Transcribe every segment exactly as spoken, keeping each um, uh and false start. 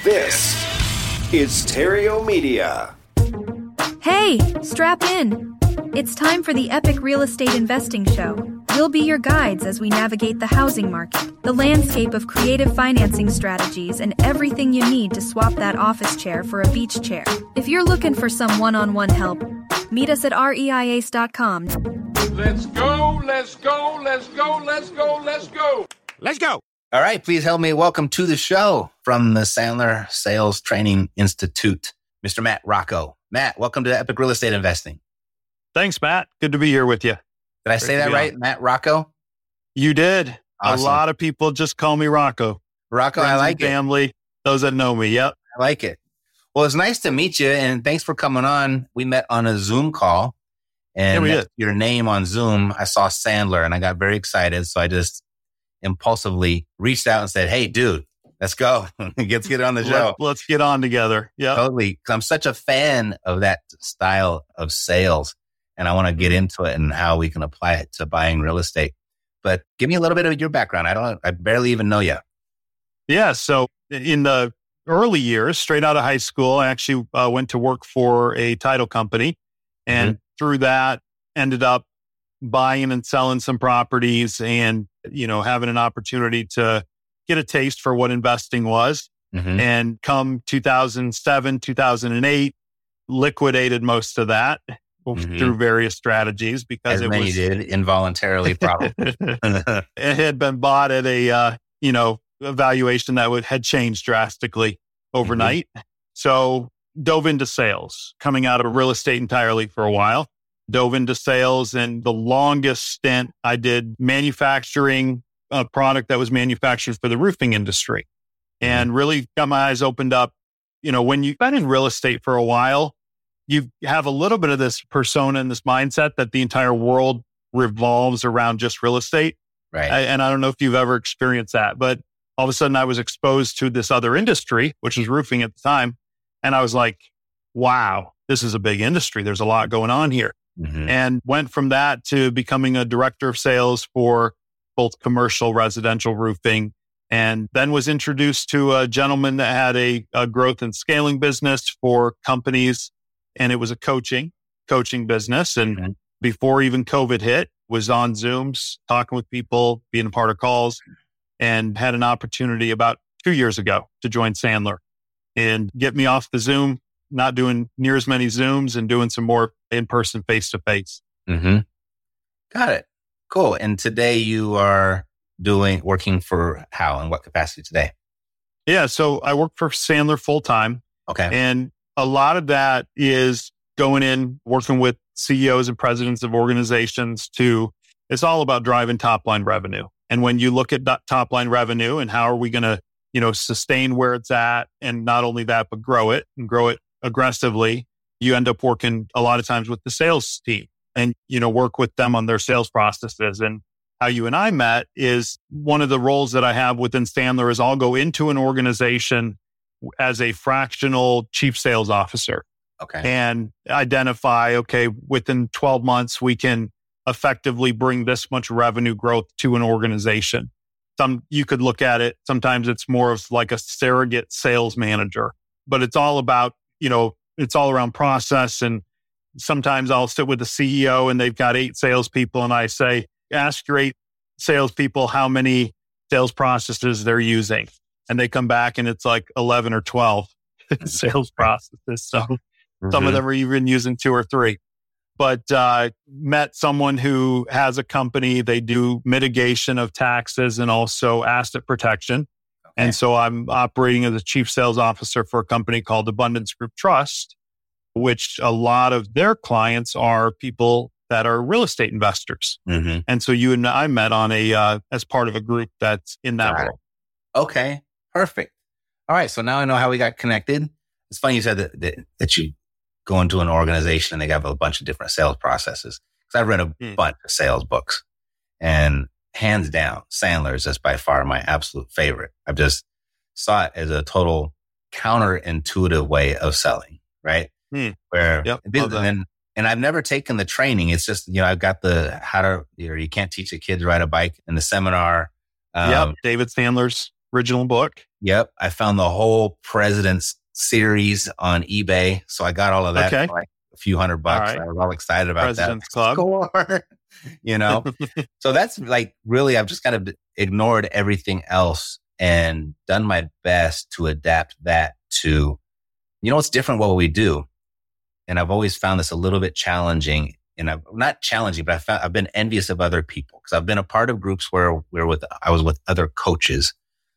This is Stereo Media. Hey, strap in. It's time for the Epic Real Estate Investing Show. We'll be your guides as we navigate the housing market, the landscape of creative financing strategies, and everything you need to swap that office chair for a beach chair. If you're looking for some one-on-one help, meet us at reiace dot com. Let's go, let's go, let's go, let's go, let's go. Let's go. All right, please help me welcome to the show from the Sandler Sales Training Institute, Mister Matt Rocco. Matt, welcome to Epic Real Estate Investing. Thanks, Matt. Good to be here with you. Did I say that right, Matt Rocco? You did. Awesome. A lot of people just call me Rocco. Rocco, Friends I like and family, it. Those that know me, yep. I like it. Well, it's nice to meet you, and thanks for coming on. We met on a Zoom call, and yeah, your name on Zoom, I saw Sandler, and I got very excited, so I just impulsively reached out and said, hey, dude, let's go. Let's get on the show. Let, let's get on together. Yeah, totally. Because I'm such a fan of that style of sales, and I want to get into it and how we can apply it to buying real estate. But give me a little bit of your background. I don't. I barely even know you. Yeah. So in the early years, straight out of high school, I actually uh, went to work for a title company, and mm-hmm. through that, ended up buying and selling some properties, and you know, having an opportunity to get a taste for what investing was. Mm-hmm. And come two thousand seven, two thousand eight, liquidated most of that mm-hmm. through various strategies because As it many was did involuntarily, probably. It had been bought at a uh, you know a valuation that would had changed drastically overnight. Mm-hmm. So dove into sales, coming out of real estate entirely for a while. Dove into sales, and the longest stint I did manufacturing a product that was manufactured for the roofing industry, and mm-hmm. really got my eyes opened up. You know, when you've been in real estate for a while, you have a little bit of this persona and this mindset that the entire world revolves around just real estate. Right. I, and I don't know if you've ever experienced that, but all of a sudden I was exposed to this other industry, which was roofing at the time. And I was like, wow, this is a big industry. There's a lot going on here. Mm-hmm. And went from that to becoming a director of sales for both commercial, residential roofing, and then was introduced to a gentleman that had a, a growth and scaling business for companies, and it was a coaching, coaching business. And mm-hmm. before even COVID hit, was on Zooms, talking with people, being a part of calls, and had an opportunity about two years ago to join Sandler and get me off the Zoom, not doing near as many Zooms and doing some more in-person, face-to-face. Mm-hmm. Got it. Cool. And today you are doing, working for how and what capacity today? Yeah. So I work for Sandler full-time. Okay. And a lot of that is going in, working with C E Os and presidents of organizations to, it's all about driving top-line revenue. And when you look at that top-line revenue and how are we going to, you know, sustain where it's at, and not only that, but grow it and grow it aggressively, you end up working a lot of times with the sales team and, you know, work with them on their sales processes. And how you and I met is one of the roles that I have within Sandler is I'll go into an organization as a fractional chief sales officer. Okay. And identify, okay, within twelve months, we can effectively bring this much revenue growth to an organization. Some, you could look at it, sometimes it's more of like a surrogate sales manager, but it's all about, you know, it's all around process. And sometimes I'll sit with the C E O and they've got eight salespeople, and I say, ask your eight salespeople how many sales processes they're using. And they come back and it's like eleven or twelve sales processes. So mm-hmm. some of them are even using two or three. But uh, met someone who has a company, they do mitigation of taxes and also asset protection. Okay. And so I'm operating as a chief sales officer for a company called Abundance Group Trust, which a lot of their clients are people that are real estate investors. Mm-hmm. And so you and I met on a, uh, as part of a group that's in that right. world. Okay, perfect. All right. So now I know how we got connected. It's funny you said that, that, that you go into an organization and they have a bunch of different sales processes. Because I've read a mm. bunch of sales books, and hands down, Sandler is just by far my absolute favorite. I've just saw it as a total counterintuitive way of selling, right? Mm. Where, yep, and, and, and I've never taken the training. It's just, you know, I've got the how to, you know, you can't teach a kid to ride a bike in the seminar. Um, yep, David Sandler's original book. Yep. I found the whole President's series on eBay. So I got all of that Okay. for like a few hundred bucks. All right. I was all excited about President's that. Club. Score. You know? So that's like really, I've just kind of ignored everything else and done my best to adapt that to, you know, it's different what we do. And I've always found this a little bit challenging. And I've not challenging, but I found I've been envious of other people because I've been a part of groups where where with I was with other coaches,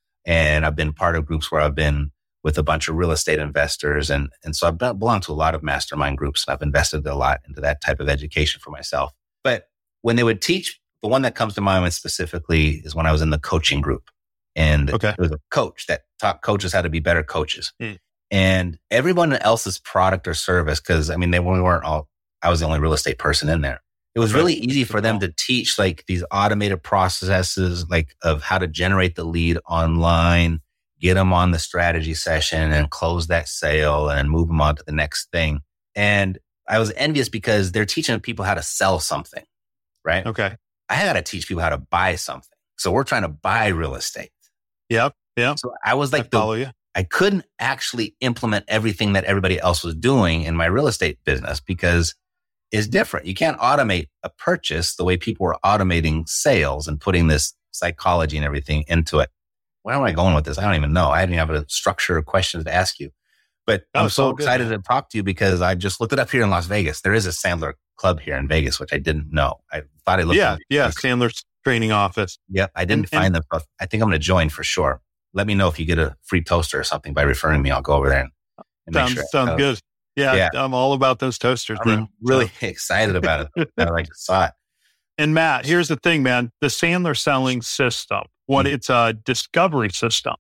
and I've been part of groups where I've been with a bunch of real estate investors, and and so I've been, belonged to a lot of mastermind groups, and I've invested a lot into that type of education for myself. But when they would teach, the one that comes to mind specifically is when I was in the coaching group, and okay. there was a coach that taught coaches how to be better coaches, mm. and everyone else's product or service, because I mean they weren't all. I was the only real estate person in there. It was really easy for them to teach like these automated processes, like of how to generate the lead online, get them on the strategy session and close that sale and move them on to the next thing. And I was envious because they're teaching people how to sell something, right? Okay. I had to teach people how to buy something. So we're trying to buy real estate. Yep. Yep. So I was like, I follow the, you. I couldn't actually implement everything that everybody else was doing in my real estate business because is different. You can't automate a purchase the way people were automating sales and putting this psychology and everything into it. Where am I going with this? I don't even know. I didn't have a structure of questions to ask you. But Oh, I'm so good, excited man. to talk to you because I just looked it up here in Las Vegas. There is a Sandler Club here in Vegas, which I didn't know. I thought I looked. Yeah. at- Yeah. Sandler's training office. Yep. I didn't And- and- find them. but I think I'm going to join for sure. Let me know if you get a free toaster or something by referring me. I'll go over there and, and make Sounds, sure. sounds uh, good. Yeah, Yeah. I'm all about those toasters, bro. I'm really So- excited about it. I like saw it. And Matt, here's the thing, man. The Sandler selling system, what Mhm. it's a discovery system.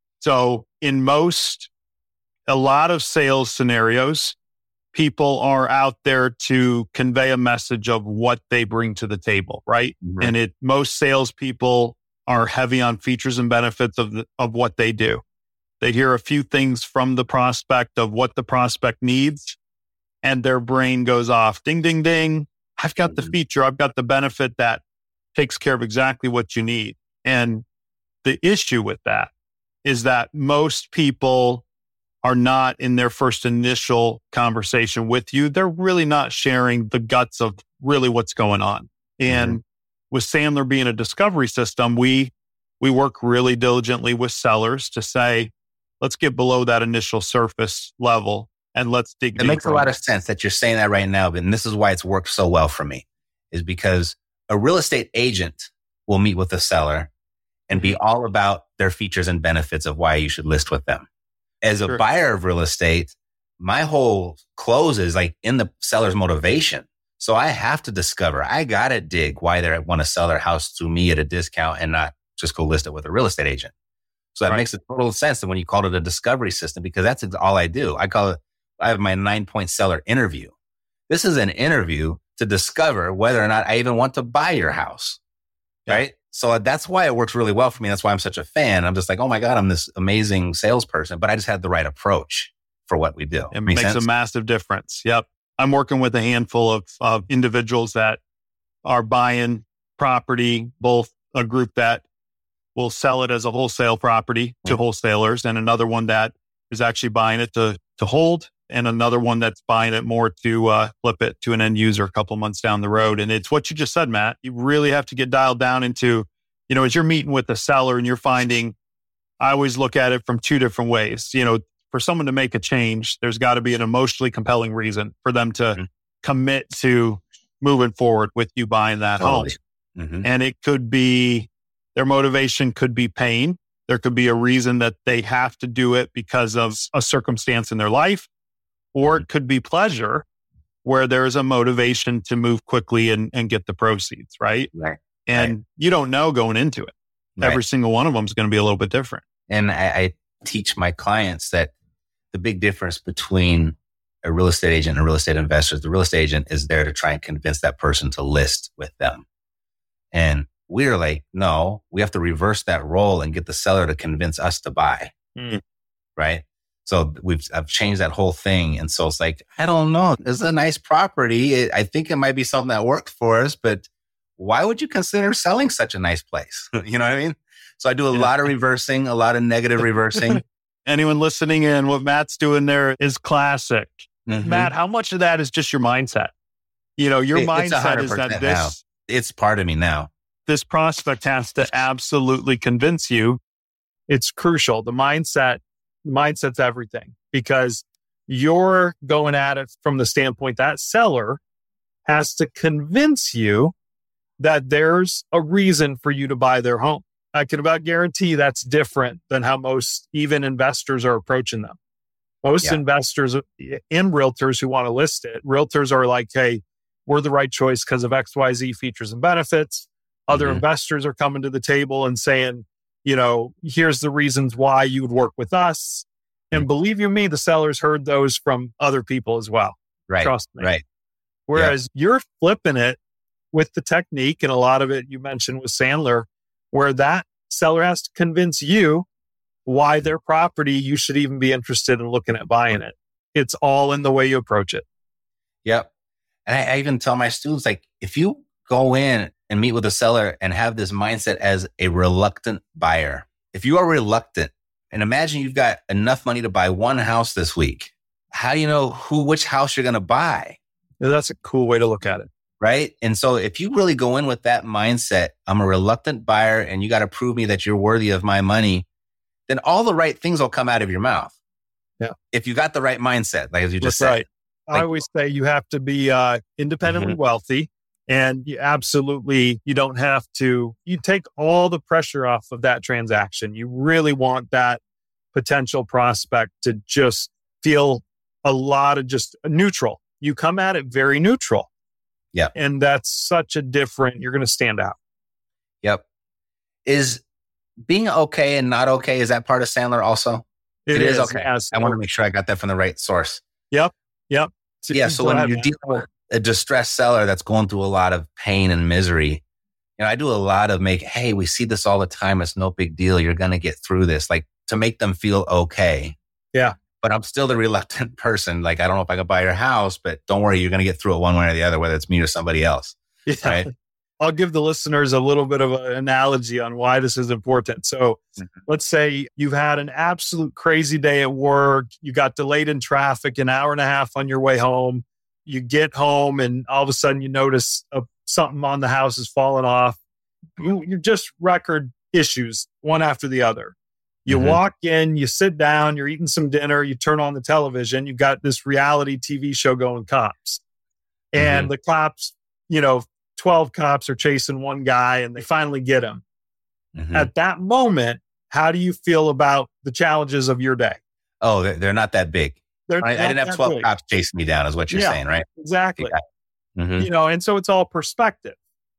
So in most, a lot of sales scenarios, people are out there to convey a message of what they bring to the table, right? Right. And it most salespeople are heavy on features and benefits of the, of what they do. They hear a few things from the prospect of what the prospect needs, and their brain goes off. Ding, ding, ding. I've got the Mhm. feature. I've got the benefit that takes care of exactly what you need. And the issue with that is that most people are not in their first initial conversation with you. They're really not sharing the guts of really what's going on. And with Sandler being a discovery system, we we work really diligently with sellers to say, let's get below that initial surface level and let's dig It deeper. makes a lot of sense that you're saying that right now, and this is why it's worked so well for me, is because a real estate agent will meet with a seller and be all about their features and benefits of why you should list with them. As a Sure. buyer of real estate, my whole close is like in the seller's motivation. So I have to discover, I got to dig why they want to sell their house to me at a discount and not just go list it with a real estate agent. So that Right. makes a total sense that when you called it a discovery system, because that's all I do. I call it, I have my nine point seller interview. This is an interview to discover whether or not I even want to buy your house. Yeah. Right. So that's why it works really well for me. That's why I'm such a fan. I'm just like, oh my God, I'm this amazing salesperson, but I just had the right approach for what we do. It Make makes sense? a massive difference. Yep. I'm working with a handful of, of individuals that are buying property, both a group that will sell it as a wholesale property to wholesalers and another one that is actually buying it to, to hold and another one that's buying it more to uh, flip it to an end user a couple months down the road. And it's what you just said, Matt. You really have to get dialed down into, you know, as you're meeting with a seller and you're finding, I always look at it from two different ways. You know, for someone to make a change, there's got to be an emotionally compelling reason for them to Mhm. commit to moving forward with you buying that Totally. home. Mhm. And it could be, their motivation could be pain. There could be a reason that they have to do it because of a circumstance in their life, or it could be pleasure where there's a motivation to move quickly and, and get the proceeds, right? Right. And you don't know going into it. Right. Every single one of them is going to be a little bit different. And I, I teach my clients that the big difference between a real estate agent and a real estate investor is the real estate agent is there to try and convince that person to list with them. And we're like, no, we have to reverse that role and get the seller to convince us to buy. Mm. Right. So we've, I've changed that whole thing. And so it's like, I don't know. It's a nice property. It, I think it might be something that worked for us, but why would you consider selling such a nice place? You know what I mean? So I do a yeah. lot of reversing, a lot of negative reversing. Anyone listening in, what Matt's doing there is classic. Mm-hmm. Matt, how much of that is just your mindset? You know, your it, mindset is that this, now. It's part of me now. This prospect has to absolutely convince you. It's crucial. The mindset, mindset's everything, because you're going at it from the standpoint that seller has to convince you that there's a reason for you to buy their home. I can about guarantee that's different than how most even investors are approaching them. Most yeah. investors and realtors who want to list it, realtors are like, hey, we're the right choice because of X Y Z features and benefits. Other mm-hmm. investors are coming to the table and saying, you know, here's the reasons why you would work with us. And believe you me, the sellers heard those from other people as well. Right. Trust me. Right. Whereas yeah. you're flipping it with the technique, and a lot of it you mentioned with Sandler, where that seller has to convince you why their property you should even be interested in looking at buying it. It's all in the way you approach it. Yep. And I, I even tell my students, like, if you go in and meet with a seller and have this mindset as a reluctant buyer, if you are reluctant, and imagine you've got enough money to buy one house this week, how do you know who, which house you're going to buy? Yeah, that's a cool way to look at it. Right. And so if you really go in with that mindset, I'm a reluctant buyer and you got to prove me that you're worthy of my money, then all the right things will come out of your mouth. Yeah. If you got the right mindset, like as you just That's said. Right. Like, I always say you have to be uh, independently mm-hmm. wealthy, and you absolutely, you don't have to, you take all the pressure off of that transaction. You really want that potential prospect to just feel a lot of just neutral. You come at it very neutral. Yeah. And that's such a different, you're going to stand out. Yep. Is being okay and not okay, is that part of Sandler also? It, it is, is okay. Yes. I want to make sure I got that from the right source. Yep. Yep. So, yeah. So when ahead, you're man. dealing with a distressed seller that's going through a lot of pain and misery, you know, I do a lot of make, hey, we see this all the time. It's no big deal. You're going to get through this, like to make them feel okay. Yeah. But I'm still the reluctant person. Like, I don't know if I can buy your house, but don't worry, you're going to get through it one way or the other, whether it's me or somebody else. Yeah. Right? I'll give the listeners a little bit of an analogy on why this is important. So mm-hmm. let's say you've had an absolute crazy day at work. You got delayed in traffic, an hour and a half on your way home. You get home and all of a sudden you notice uh, something on the house is falling off. You, you're just record issues, one after the other. You mm-hmm. walk in, you sit down, you're eating some dinner, you turn on the television, you got this reality T V show going, Cops. And mm-hmm. the cops, you know, twelve cops are chasing one guy and they finally get him. Mm-hmm. At that moment, how do you feel about the challenges of your day? Oh, they're not that big. They're I, I didn't have twelve big. cops chasing me down is what you're yeah, saying, right? Exactly. Mm-hmm. You know, and so it's all perspective.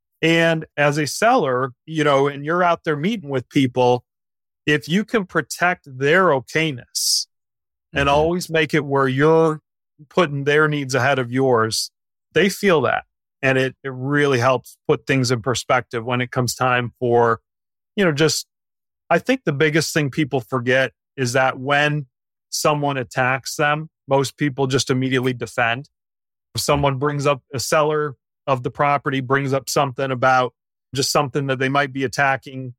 And as a seller, you know, and you're out there meeting with people, if you can protect their okayness mm-hmm. and always make it where you're putting their needs ahead of yours, they feel that. And it, it really helps put things in perspective when it comes time for, you know, just, I think the biggest thing people forget is that when someone attacks them, most people just immediately defend. If someone brings up a seller of the property, brings up something about just something that they might be attacking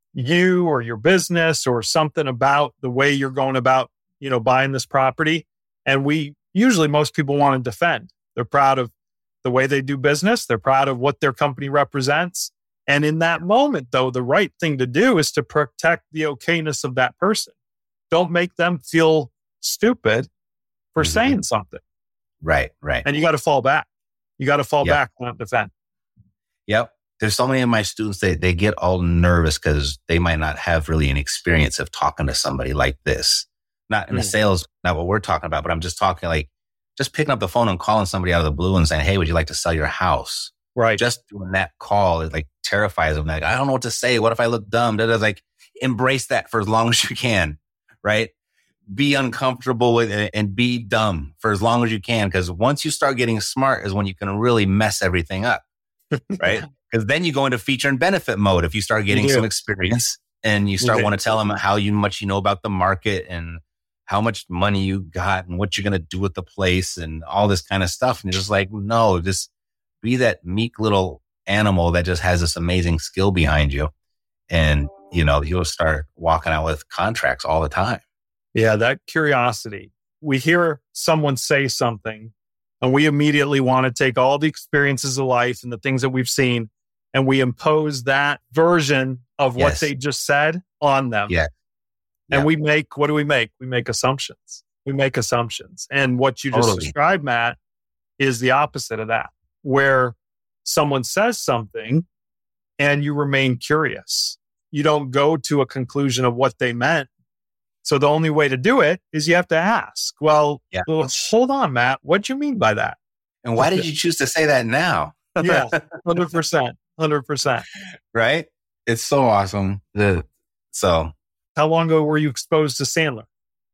you or your business or something about the way you're going about, you know, buying this property. And we usually, most people want to defend. They're proud of the way they do business. They're proud of what their company represents. And in that moment, though, the right thing to do is to protect the okayness of that person. Don't make them feel stupid for mm-hmm. saying something. Right, right. And you got to fall back. You got to fall yep. back, not defend. Yep. There's so many of my students, they, they get all nervous because they might not have really an experience of talking to somebody like this. Not in mm. the sales, not what we're talking about, but I'm just talking like just picking up the phone and calling somebody out of the blue and saying, hey, would you like to sell your house? Right. Just doing that call, it like terrifies them. Like, I don't know what to say. What if I look dumb? That is like, embrace that for as long as you can, right? Be uncomfortable with it and be dumb for as long as you can. Because once you start getting smart is when you can really mess everything up, right? Because then you go into feature and benefit mode. If you start getting some experience and you start want to tell them how you, much you know about the market and how much money you got and what you're going to do with the place and all this kind of stuff. And you're just like, no, just be that meek little animal that just has this amazing skill behind you. and, you know, you'll start walking out with contracts all the time. Yeah, that curiosity. We hear someone say something and we immediately want to take all the experiences of life and the things that we've seen and we impose that version of what Yes. they just said on them. Yeah. And Yeah. we make, what do we make? We make assumptions. We make assumptions. And what you just Totally. described, Matt, is the opposite of that, where someone says something and you remain curious. You don't go to a conclusion of what they meant. So the only way to do it is you have to ask, well, Yeah. well hold on, Matt, what do you mean by that? And why did you choose to say that now? Yeah, one hundred percent. one hundred percent. Right? It's so awesome. The So How long ago were you exposed to Sandler?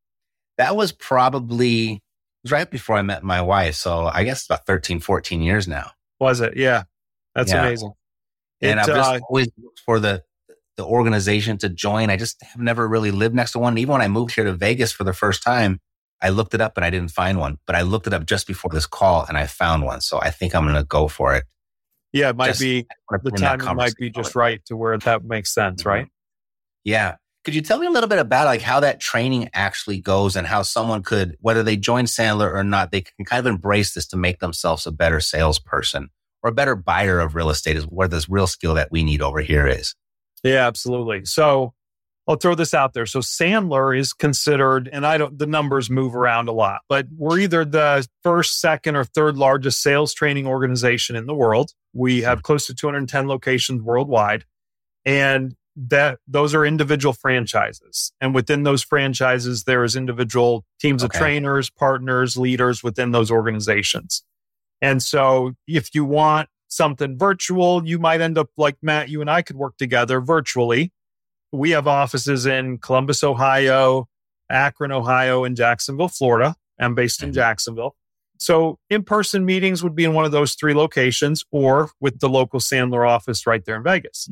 that was probably it was right before I met my wife. So I guess about thirteen, fourteen years now. Was it? Yeah. That's Yeah. amazing. And It, I've just uh, always looked for the the organization to join. I just have never really lived next to one. Even when I moved here to Vegas for the first time, I looked it up and I didn't find one. But I looked it up just before this call and I found one. So I think I'm going to go for it. yeah, it might Just- be, I wanna the bring that timing might conversation be just going. right to where that makes sense, Mhm. right? Yeah. Could you tell me a little bit about like how that training actually goes and how someone could, whether they join Sandler or not, they can kind of embrace this to make themselves a better salesperson or a better buyer of real estate is where this real skill that we need over here is. Yeah, absolutely. So I'll throw this out there. So Sandler is considered, and I don't, the numbers move around a lot, but we're either the first, second, or third largest sales training organization in the world. We have close to two hundred ten locations worldwide. And that those are individual franchises. And within those franchises, there is individual teams Okay. of trainers, partners, leaders within those organizations. And so if you want something virtual, you might end up like Matt, you and I could work together virtually. We have offices in Columbus, Ohio, Akron, Ohio, and Jacksonville, Florida. I'm based in Mhm. Jacksonville. So in-person meetings would be in one of those three locations or with the local Sandler office right there in Vegas.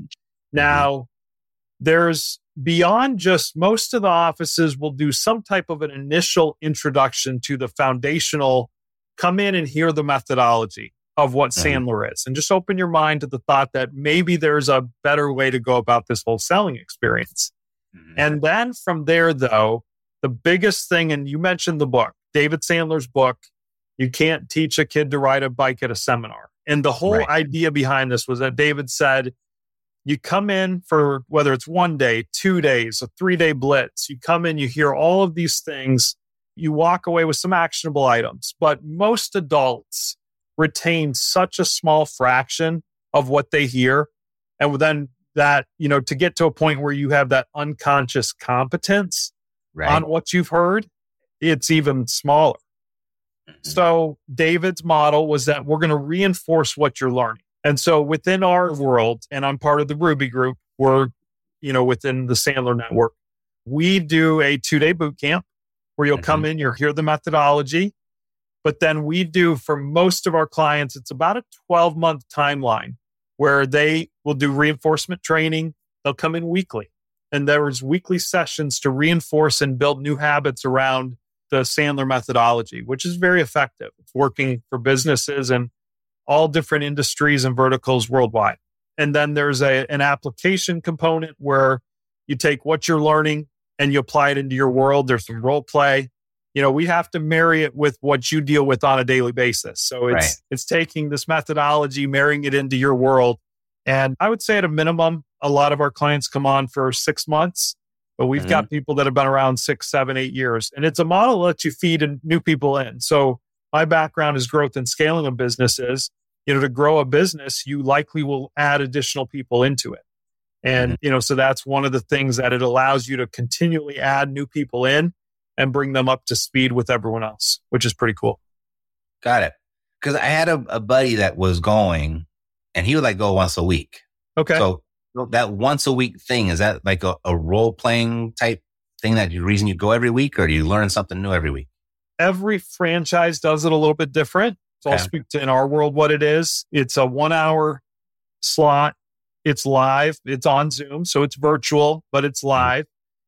Now, there's beyond just most of the offices will do some type of an initial introduction to the foundational, come in and hear the methodology of what Mhm. Sandler is. And just open your mind to the thought that maybe there's a better way to go about this whole selling experience. Mhm. And then from there, though, the biggest thing, and you mentioned the book, David Sandler's book, You Can't Teach a Kid to Ride a Bike at a Seminar. And the whole Right. idea behind this was that David said, you come in for whether it's one day, two days, a three day blitz, you come in, you hear all of these things, you walk away with some actionable items. But most adults retain such a small fraction of what they hear. And then that, you know, to get to a point where you have that unconscious competence Right. on what you've heard, it's even smaller. Mhm. So David's model was that we're going to reinforce what you're learning. And so within our world, and I'm part of the Ruby group, we're, you know, within the Sandler network, we do a two-day boot camp where you'll come in, you'll hear the methodology. But then we do for most of our clients, it's about a twelve-month timeline where they will do reinforcement training. They'll come in weekly. And there's weekly sessions to reinforce and build new habits around the Sandler methodology, which is very effective. It's working for businesses and all different industries and verticals worldwide. And then there's a, an application component where you take what you're learning and you apply it into your world. There's some role play. You know, we have to marry it with what you deal with on a daily basis. So it's Right. it's taking this methodology, marrying it into your world. And I would say at a minimum, a lot of our clients come on for six months, but we've Mhm. got people that have been around six, seven, eight years. And it's a model that lets you feed in new people in. So my background is growth and scaling of businesses. You know, to grow a business, you likely will add additional people into it. And, Mhm. you know, so that's one of the things that it allows you to continually add new people in and bring them up to speed with everyone else, which is pretty cool. Got it. Because I had a, a buddy that was going and he would like go once a week. Okay. So that once a week thing, is that like a, a role playing type thing that the reason you go every week or do you learn something new every week? Every franchise does it a little bit different. So I'll Okay. speak to in our world what it is. It's a one hour slot. It's live. It's on Zoom. So it's virtual, but it's live.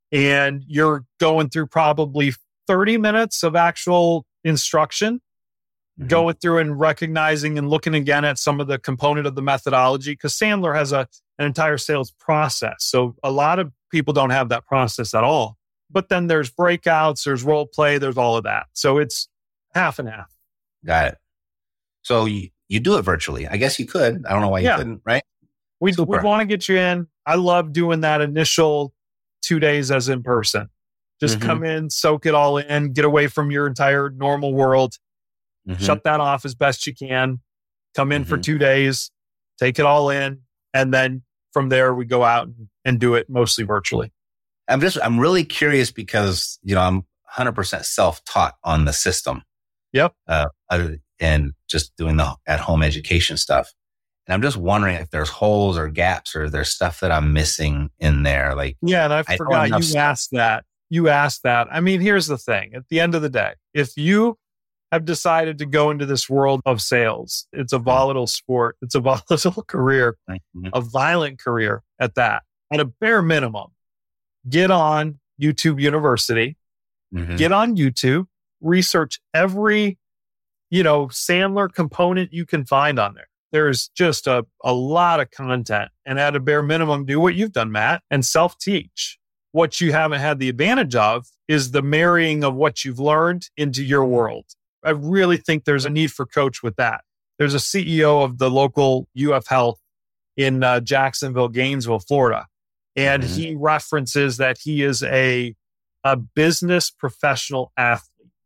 And you're going through probably thirty minutes of actual instruction. mm-hmm. going through and recognizing and looking again at some of the component of the methodology, because Sandler has a an entire sales process. So a lot of people don't have that process at all. But then there's breakouts, there's role play, there's all of that. So it's half and half. Got it. So you, you do it virtually. I guess you could. I don't know why you yeah. couldn't, right? We we want to get you in. I love doing that initial two days as in person. Just mm-hmm. come in, soak it all in, get away from your entire normal world, mm-hmm. shut that off as best you can, come in mm-hmm. for two days, take it all in. And then from there, we go out and, and do it mostly virtually. I'm just, I'm really curious because, you know, I'm one hundred percent self-taught on the system. Yep. Uh, and just doing the at-home education stuff. And I'm just wondering if there's holes or gaps or there's stuff that I'm missing in there. Like, yeah, and I, I forgot you stuff. asked that. You asked that. I mean, here's the thing. At the end of the day, if you have decided to go into this world of sales, it's a volatile sport. It's a volatile career, mm-hmm. a violent career at that. At a bare minimum, get on YouTube University, mm-hmm. get on YouTube, research every, you know, Sandler component you can find on there. There's just a, a lot of content. And at a bare minimum, do what you've done, Matt, and self-teach. What you haven't had the advantage of is the marrying of what you've learned into your world. I really think there's a need for coach with that. There's a C E O of the local U F Health in uh, Jacksonville, Gainesville, Florida. And mm-hmm. he references that he is a, a business professional athlete.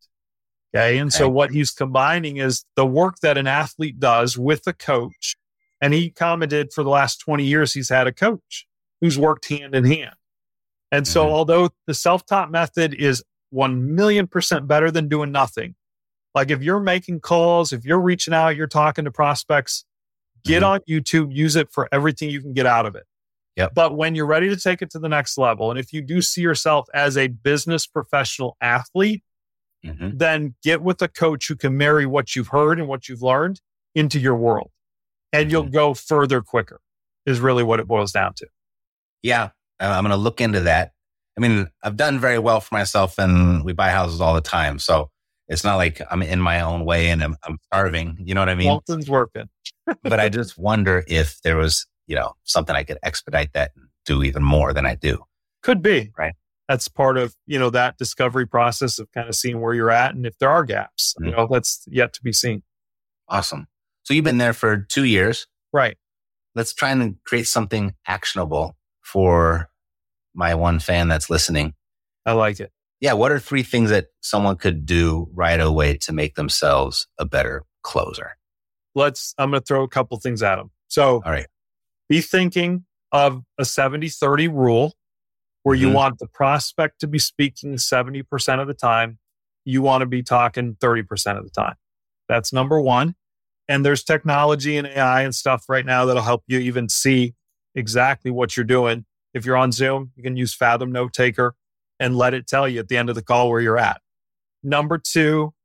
Okay. And okay. so what he's combining is the work that an athlete does with a coach. And he commented for the last twenty years, he's had a coach who's worked hand in hand. And so mm-hmm. although the self-taught method is one million percent better than doing nothing, like if you're making calls, if you're reaching out, you're talking to prospects, get mm-hmm. on YouTube, use it for everything you can get out of it. Yep. But when you're ready to take it to the next level, and if you do see yourself as a business professional athlete, mm-hmm. then get with a coach who can marry what you've heard and what you've learned into your world. And mm-hmm. you'll go further quicker is really what it boils down to. Yeah. I'm going to look into that. I mean, I've done very well for myself and we buy houses all the time. So it's not like I'm in my own way and I'm, I'm starving. You know what I mean? Walton's working. But I just wonder if there was, you know, something I could expedite that and do even more than I do. Could be. Right. That's part of, you know, that discovery process of kind of seeing where you're at. And if there are gaps, mm-hmm. you know, that's yet to be seen. Awesome. So you've been there for two years. Right. Let's try and create something actionable for my one fan that's listening. I like it. Yeah. What are three things that someone could do right away to make themselves a better closer? Let's, I'm going to throw a couple things at them. So all right. Be thinking of a seventy thirty rule where mm-hmm. you want the prospect to be speaking seventy percent of the time. You want to be talking thirty percent of the time. That's number one. And there's technology and A I and stuff right now that'll help you even see exactly what you're doing. If you're on Zoom, you can use Fathom Note Taker and let it tell you at the end of the call where you're at. Number two,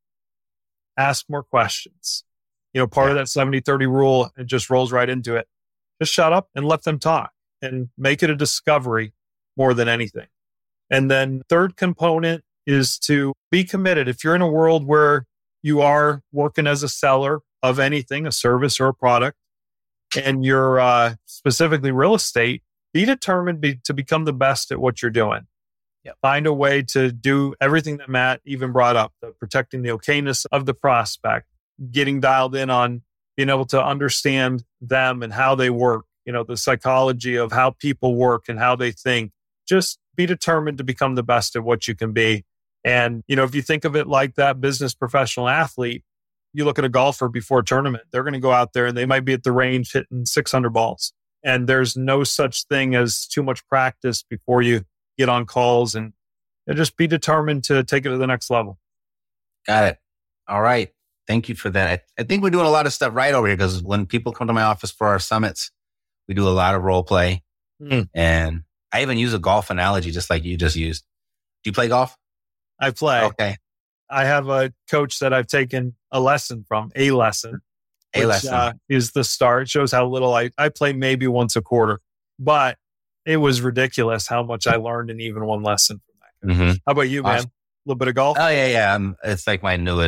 ask more questions. You know, part yeah. of that seventy thirty rule, it just rolls right into it. Just shut up and let them talk and make it a discovery more than anything. And then third component is to be committed. If you're in a world where you are working as a seller of anything, a service or a product, and you're uh, specifically real estate, be determined be, to become the best at what you're doing. Yep. Find a way to do everything that Matt even brought up, the protecting the okayness of the prospect, getting dialed in on being able to understand them and how they work, you know, the psychology of how people work and how they think. Just be determined to become the best at what you can be. And, you know, if you think of it like that business professional athlete, you look at a golfer before a tournament, they're going to go out there and they might be at the range hitting six hundred balls. And there's no such thing as too much practice before you get on calls, and just be determined to take it to the next level. Got it. All right. Thank you for that. I, I think we're doing a lot of stuff right over here because when people come to my office for our summits, we do a lot of role play. Mm. And I even use a golf analogy just like you just used. Do you play golf? I play. Okay. I have a coach that I've taken a lesson from, a lesson. A which, lesson. Uh, is the start. It shows how little I, I play maybe once a quarter. But it was ridiculous how much I learned in even one lesson from that coach. Mm-hmm. How about you, man? Awesome. A little bit of golf? Oh, yeah, yeah. Um, it's like my newest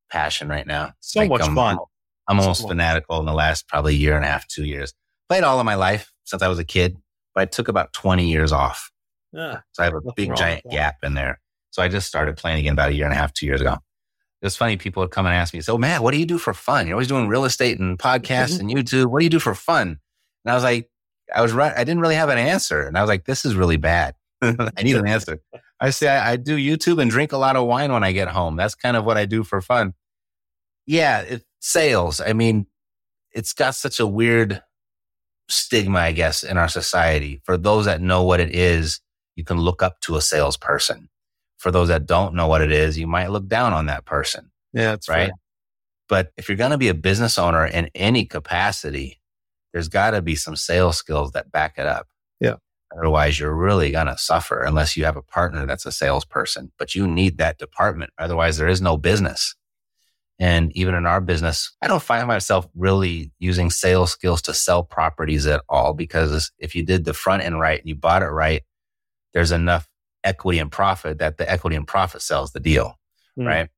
passion right now. So like much I'm, fun. I'm almost So fanatical in the last probably year and a half, two years. Played all of my life since I was a kid, but I took about twenty years off. Yeah. So I have a big giant gap in there. So I just started playing again about a year and a half, two years ago. It was funny. People would come and ask me, so Matt, what do you do for fun? You're always doing real estate and podcasts and YouTube. What do you do for fun? And I was like, I was right. I didn't really have an answer. And I was like, this is really bad. I need an answer. I say, I, I do YouTube and drink a lot of wine when I get home. That's kind of what I do for fun. Yeah. It, sales. I mean, it's got such a weird stigma, I guess, in our society. For those that know what it is, you can look up to a salesperson. For those that don't know what it is, you might look down on that person. Yeah, that's right. Fair. But if you're going to be a business owner in any capacity, there's got to be some sales skills that back it up. Yeah. Otherwise, you're really going to suffer unless you have a partner that's a salesperson. But you need that department. Otherwise, there is no business. And even in our business, I don't find myself really using sales skills to sell properties at all, because if you did the front end right and you bought it right, there's enough equity and profit that the equity and profit sells the deal, mm. right?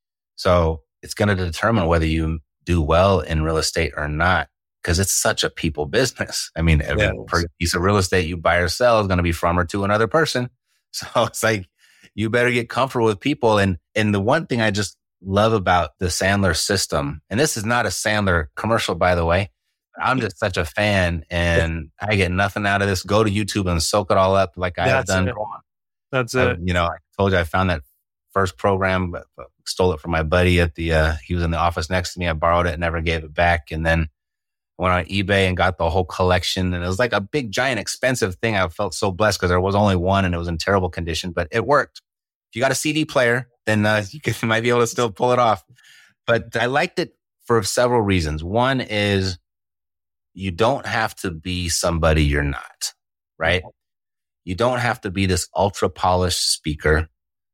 So it's going to determine whether you do well in real estate or not, because it's such a people business. I mean, every yeah, piece of real estate you buy or sell is going to be from or to another person. So it's like, you better get comfortable with people. And, and the one thing I just love about the Sandler system, and this is not a Sandler commercial, by the way, I'm just such a fan and I get nothing out of this. Go to YouTube and soak it all up like I have done. It. That's it. You know, I told you I found that first program, but stole it from my buddy at the, uh, he was in the office next to me. I borrowed it and never gave it back. And then went on eBay and got the whole collection. And it was like a big, giant, expensive thing. I felt so blessed because there was only one and it was in terrible condition, but it worked. If you got a C D player, then uh, you, can, you might be able to still pull it off. But I liked it for several reasons. One is you don't have to be somebody you're not, right? You don't have to be this ultra polished speaker.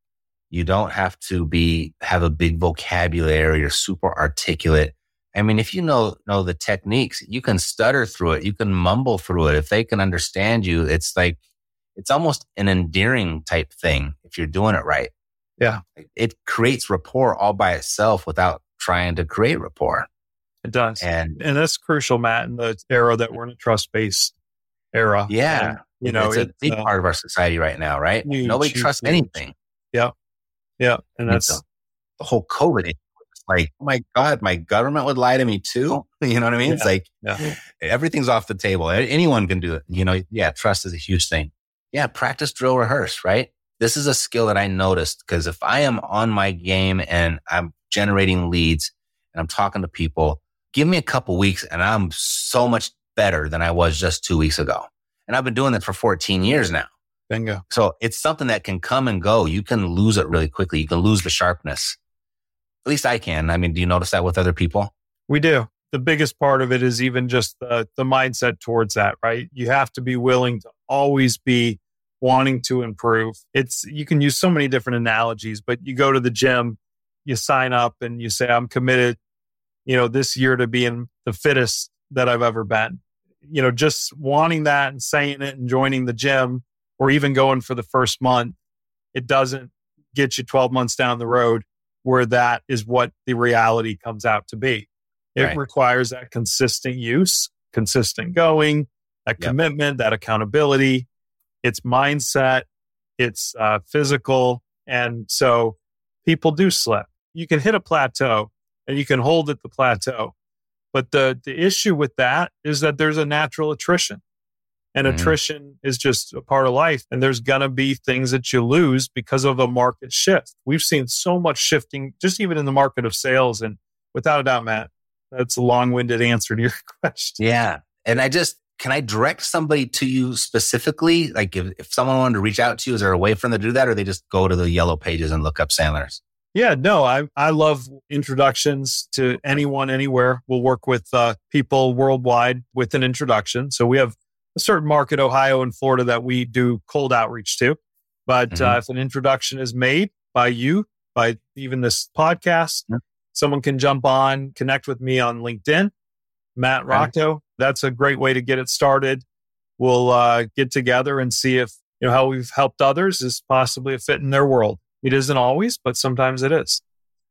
You don't have to be, have a big vocabulary or super articulate. I mean, if you know, know the techniques, you can stutter through it. You can mumble through it. If they can understand you, it's like, it's almost an endearing type thing if you're doing it right. Yeah. It creates rapport all by itself without trying to create rapport. It does. And, and that's crucial, Matt, in the era that we're in a trust-based era. Yeah. And, you know, it's a big uh, part of our society right now, right? Huge, Nobody huge, trusts huge. anything. Yeah. Yeah. And that's the, the whole COVID thing. It's like, oh my God, my government would lie to me too. You know what I mean? Yeah. It's like, yeah. everything's off the table. Anyone can do it. You know, yeah, trust is a huge thing. Yeah. Practice, drill, rehearse, right? This is a skill that I noticed because if I am on my game and I'm generating leads and I'm talking to people, give me a couple weeks and I'm so much better than I was just two weeks ago. And I've been doing this for fourteen years now. Bingo. So it's something that can come and go. You can lose it really quickly. You can lose the sharpness. At least I can. I mean, do you notice that with other people? We do. The biggest part of it is even just the, the mindset towards that, right? You have to be willing to always be wanting to improve. It's, you can use so many different analogies, but you go to the gym, you sign up and you say, I'm committed, you know, this year to being the fittest that I've ever been. You know, just wanting that and saying it and joining the gym or even going for the first month, it doesn't get you twelve months down the road where that is what the reality comes out to be. It right. requires that consistent use, consistent going, that yep. commitment, that accountability. It's mindset, it's uh, physical. And so people do slip. You can hit a plateau and you can hold at the plateau. But the, the issue with that is that there's a natural attrition. And mm-hmm. attrition is just a part of life. And there's going to be things that you lose because of a market shift. We've seen so much shifting, just even in the market of sales. And without a doubt, Matt, that's a long-winded answer to your question. Yeah. And I just, can I direct somebody to you specifically? Like if, if someone wanted to reach out to you, is there a way for them to do that? Or they just go to the yellow pages and look up Sandler's? Yeah, no, I, I love introductions to anyone, anywhere. We'll work with uh, people worldwide with an introduction. So we have a certain market, Ohio and Florida, that we do cold outreach to. But mm-hmm. uh, if an introduction is made by you, by even this podcast, mm-hmm. someone can jump on, connect with me on LinkedIn, Matt Rocco. Right. That's a great way to get it started. We'll uh, get together and see if you know how we've helped others is possibly a fit in their world. It isn't always, but sometimes it is.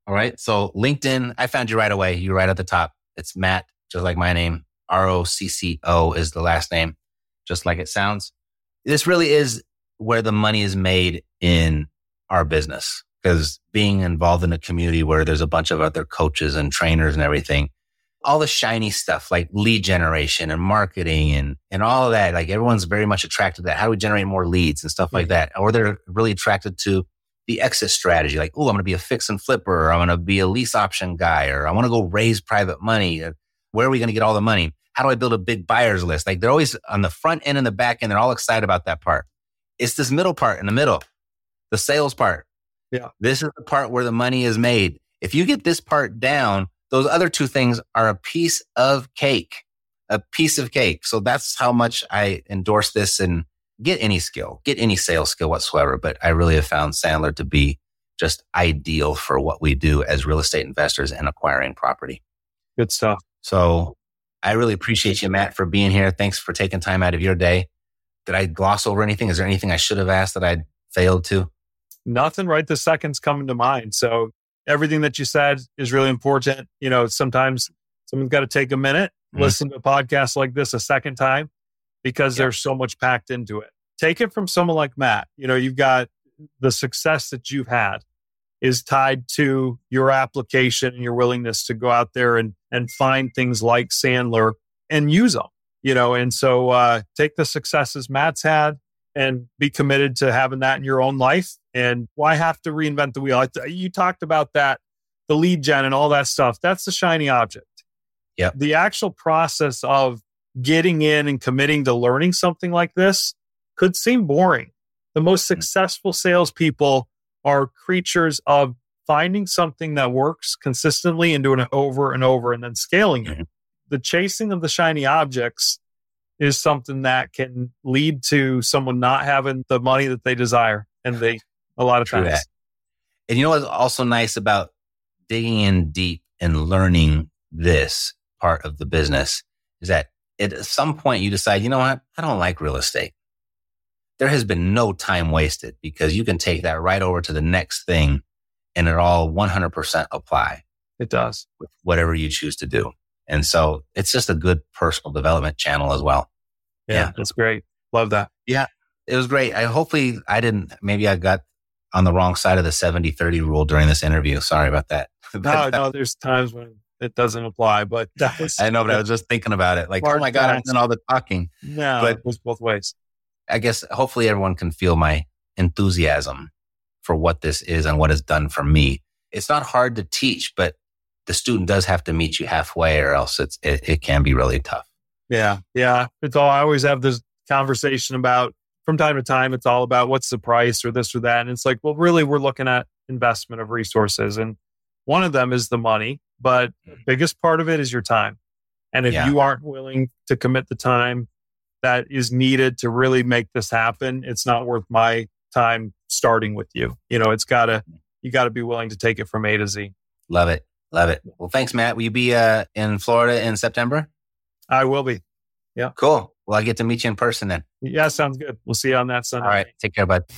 All right. So LinkedIn, I found you right away. You're right at the top. It's Matt, just like my name. R O C C O is the last name, just like it sounds. This really is where the money is made in our business, because being involved in a community where there's a bunch of other coaches and trainers and everything, all the shiny stuff like lead generation and marketing and, and all of that, like everyone's very much attracted to that. How do we generate more leads and stuff like that? Or they're really attracted to the exit strategy. Like, oh, I'm going to be a fix and flipper, or I'm going to be a lease option guy, or I want to go raise private money. Where are we going to get all the money? How do I build a big buyers list? Like they're always on the front end and the back end. They're all excited about that part. It's this middle part in the middle, the sales part. Yeah. This is the part where the money is made. If you get this part down, those other two things are a piece of cake, a piece of cake. So that's how much I endorse this, and get any skill, get any sales skill whatsoever. But I really have found Sandler to be just ideal for what we do as real estate investors and acquiring property. Good stuff. So I really appreciate you, Matt, for being here. Thanks for taking time out of your day. Did I gloss over anything? Is there anything I should have asked that I failed to? Nothing right this second's coming to mind. So everything that you said is really important. You know, sometimes someone's got to take a minute, mm-hmm. listen to a podcast like this a second time, because yeah. there's so much packed into it. Take it from someone like Matt. You know, you've got the success that you've had is tied to your application and your willingness to go out there and, and find things like Sandler and use them, you know, and so uh, take the successes Matt's had and be committed to having that in your own life. And why have to reinvent the wheel? You talked about that, the lead gen and all that stuff. That's the shiny object. Yeah. The actual process of getting in and committing to learning something like this could seem boring. The most successful salespeople are creatures of finding something that works consistently and doing it over and over and then scaling it. Mm-hmm. The chasing of the shiny objects is something that can lead to someone not having the money that they desire. And they, a lot of True times. That. And you know what's also nice about digging in deep and learning this part of the business is that at some point you decide, you know what? I don't like real estate. There has been no time wasted, because you can take that right over to the next thing and it all one hundred percent apply. It does. With whatever you choose to do. And so it's just a good personal development channel as well. Yeah, yeah. That's great. Love that. Yeah, it was great. I hopefully I didn't, maybe I got on the wrong side of the seventy thirty rule during this interview. Sorry about that. No, no, there's times when it doesn't apply, but that was, I know, but I was just thinking about it. Like, oh my God, I've done all the talking. No, but it goes both ways. I guess hopefully everyone can feel my enthusiasm for what this is and what it's done for me. It's not hard to teach, but the student does have to meet you halfway, or else it's, it, it can be really tough. Yeah. Yeah. It's all, I always have this conversation about, from time to time, it's all about what's the price or this or that. And it's like, well, really, we're looking at investment of resources. And one of them is the money, but the biggest part of it is your time. And if yeah. you aren't willing to commit the time that is needed to really make this happen, it's not worth my time starting with you. You know, it's gotta, you gotta be willing to take it from A to Z. Love it. Love it. Well, thanks, Matt. Will you be uh, in Florida in September? I will be. Yeah. Cool. Well, I get to meet you in person then. Yeah, sounds good. We'll see you on that Sunday. All right. Take care, bud.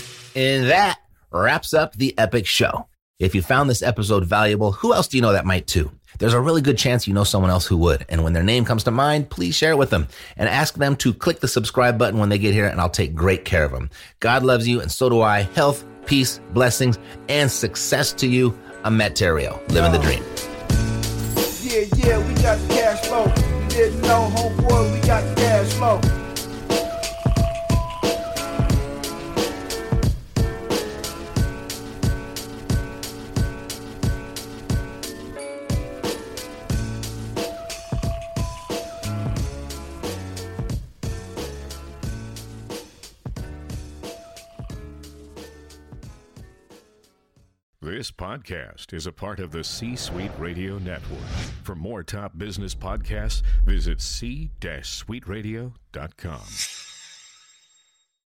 And that wraps up the Epic Show. If you found this episode valuable, who else do you know that might too? There's a really good chance you know someone else who would. And when their name comes to mind, please share it with them and ask them to click the subscribe button when they get here, and I'll take great care of them. God loves you, and so do I. Health, peace, blessings, and success to you. I'm Matt Theriault, living the dream. Yeah, yeah, we got the cash flow. You didn't know, homeboy, we got the cash flow. This podcast is a part of the C-Suite Radio Network. For more top business podcasts, visit c suite radio dot com.